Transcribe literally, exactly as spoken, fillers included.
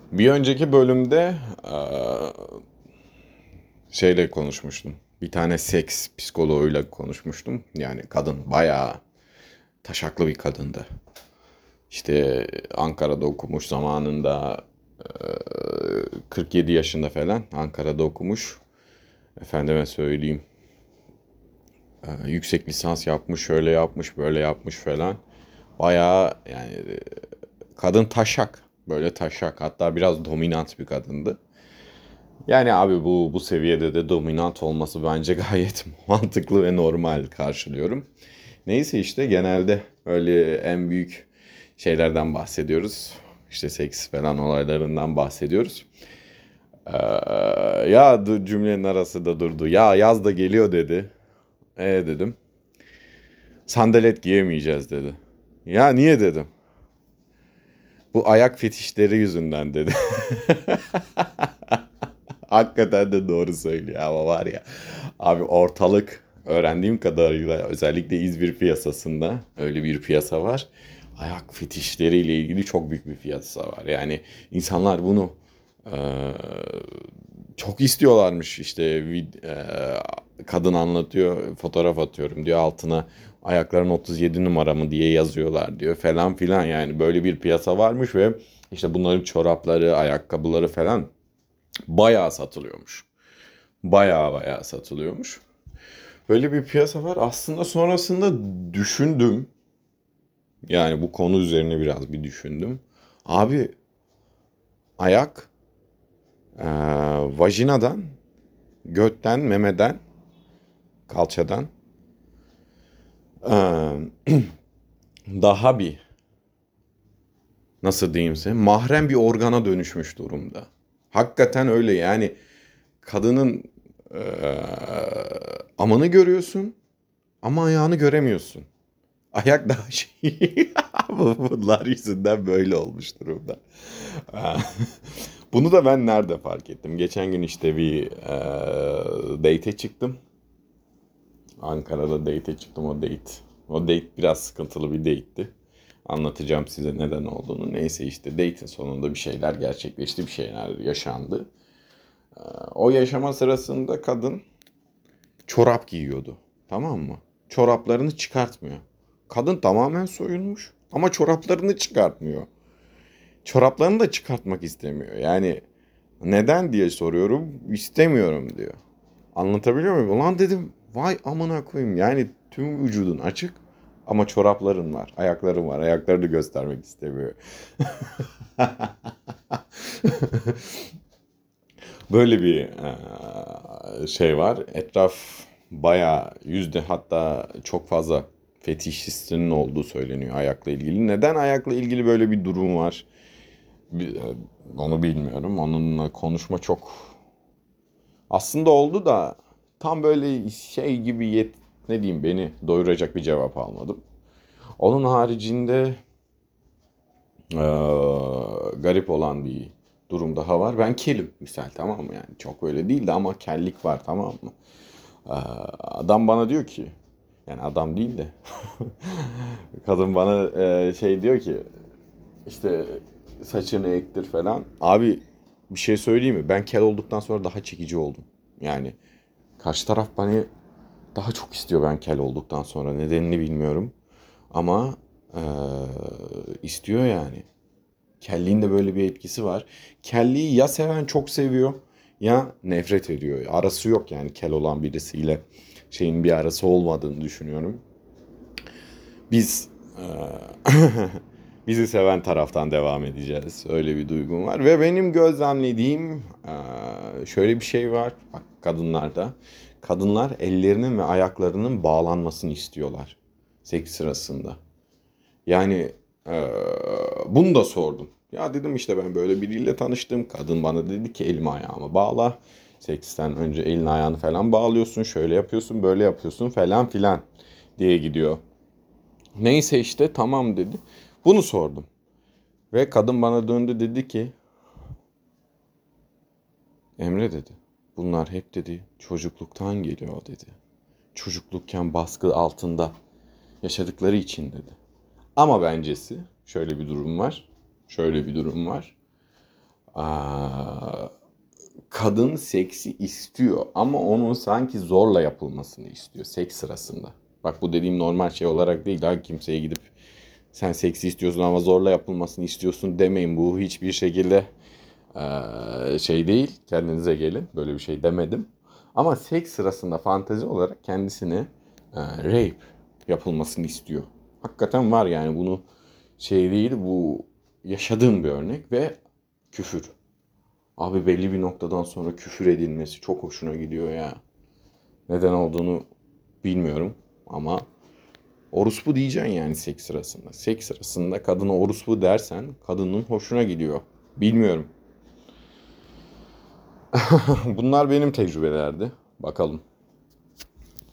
Bir önceki bölümde eee, şeyle konuşmuştum. Bir tane seks psikoloğuyla konuşmuştum. Yani kadın bayağı taşaklı bir kadındı. İşte Ankara'da okumuş zamanında, eee, kırk yedi yaşında falan Ankara'da okumuş. Efendime söyleyeyim, eee, yüksek lisans yapmış, şöyle yapmış, böyle yapmış falan. Bayağı yani, eee, kadın taşak. Böyle taşak. Hatta biraz dominant bir kadındı. Yani abi bu bu seviyede de dominant olması bence gayet mantıklı ve normal karşılıyorum. Neyse işte genelde öyle en büyük şeylerden bahsediyoruz. İşte seks falan olaylarından bahsediyoruz. Ee, ya dur, cümlenin arası da durdu. Ya yaz da geliyor dedi. E dedim. Sandalet giyemeyeceğiz dedi. Ya niye dedim. Bu ayak fetişleri yüzünden dedi. Hakikaten de doğru söylüyor ama var ya. Abi ortalık öğrendiğim kadarıyla özellikle İzmir piyasasında öyle bir piyasa var. Ayak fetişleriyle ilgili çok büyük bir piyasa var. Yani insanlar bunu eee, çok istiyorlarmış. İşte vid- eee, kadın anlatıyor, fotoğraf atıyorum diyor, altına ayakların otuz yedi numara mı diye yazıyorlar diyor falan filan. Yani böyle bir piyasa varmış ve işte bunların çorapları, ayakkabıları falan bayağı satılıyormuş. Bayağı bayağı satılıyormuş. Böyle bir piyasa var. Aslında sonrasında düşündüm. Yani bu konu üzerine biraz bir düşündüm. Abi ayak eee, vajinadan, götten, memeden, kalçadan eee, daha bir, nasıl diyeyim size, mahrem bir organa dönüşmüş durumda. Hakikaten öyle yani, kadının eee amanı görüyorsun ama ayağını göremiyorsun. Ayak daha şey. Bunlar yüzünden böyle olmuş durumda. Bunu da ben nerede fark ettim? Geçen gün işte bir e, date'e çıktım. Ankara'da date'e çıktım, o date. O date biraz sıkıntılı bir date'ti. Anlatacağım size neden olduğunu. Neyse işte date'in sonunda bir şeyler gerçekleşti, bir şeyler yaşandı. E, O yaşama sırasında kadın çorap giyiyordu. Tamam mı? Çoraplarını çıkartmıyor. Kadın tamamen soyunmuş ama çoraplarını çıkartmıyor. Çoraplarını da çıkartmak istemiyor. Yani neden diye soruyorum. İstemiyorum diyor. Anlatabiliyor muyum? Ulan dedim, vay amına koyayım. Yani tüm vücudun açık ama çorapların var. Ayakların var. Ayaklarını göstermek istemiyor. Böyle bir eee, şey var. Etraf bayağı yüzde, hatta çok fazla fetişistinin olduğu söyleniyor ayakla ilgili. Neden ayakla ilgili böyle bir durum var? Bir- e, Onu bilmiyorum. Onunla konuşma çok aslında oldu da tam böyle şey gibi yet, ne diyeyim, beni doyuracak bir cevap almadım. Onun haricinde eee, garip olan bir durum daha var. Ben kelim misal, tamam mı, yani çok öyle değildi ama kellik var, tamam mı? Eee, Adam bana diyor ki, yani adam değil de kadın bana eee, şey diyor ki, işte saçını ektir falan. Abi bir şey söyleyeyim mi? Ben kel olduktan sonra daha çekici oldum. Yani karşı taraf beni daha çok istiyor ben kel olduktan sonra. Nedenini bilmiyorum. Ama eee, istiyor yani. Kelliğin de böyle bir etkisi var. Kelliği ya seven çok seviyor ya nefret ediyor. Arası yok yani, kel olan birisiyle şeyin bir arası olmadığını düşünüyorum. Biz eee, bizi seven taraftan devam edeceğiz. Öyle bir duygum var. Ve benim gözlemlediğim eee, şöyle bir şey var. Bak, kadınlarda. Kadınlar ellerinin ve ayaklarının bağlanmasını istiyorlar seks sırasında. Yani eee, bunu da sordum. Ya dedim, işte ben böyle biriyle tanıştım. Kadın bana dedi ki elimi ayağımı bağla. Seksten önce elini ayağını falan bağlıyorsun. Şöyle yapıyorsun, böyle yapıyorsun falan filan diye gidiyor. Neyse işte tamam dedi. Bunu sordum. Ve kadın bana döndü, dedi ki Emre dedi, bunlar hep dedi çocukluktan geliyor dedi. Çocuklukken baskı altında yaşadıkları için dedi. Ama bencesi şöyle bir durum var. Şöyle bir durum var. Aa, kadın seksi istiyor ama onun sanki zorla yapılmasını istiyor seks sırasında. Bak bu dediğim normal şey olarak değil. Ha, kimseye gidip sen seksi istiyorsun ama zorla yapılmasını istiyorsun demeyin. Bu hiçbir şekilde eee, şey değil. Kendinize gelin. Böyle bir şey demedim. Ama seks sırasında fantezi olarak kendisine eee, rape yapılmasını istiyor. Hakikaten var yani bunu şey değil, bu yaşadığım bir örnek ve küfür. Abi belli bir noktadan sonra küfür edilmesi çok hoşuna gidiyor ya. Neden olduğunu bilmiyorum ama orospu diyeceksin yani seks sırasında. Seks sırasında kadına orospu dersen kadının hoşuna gidiyor. Bilmiyorum. Bunlar benim tecrübelerdi. Bakalım.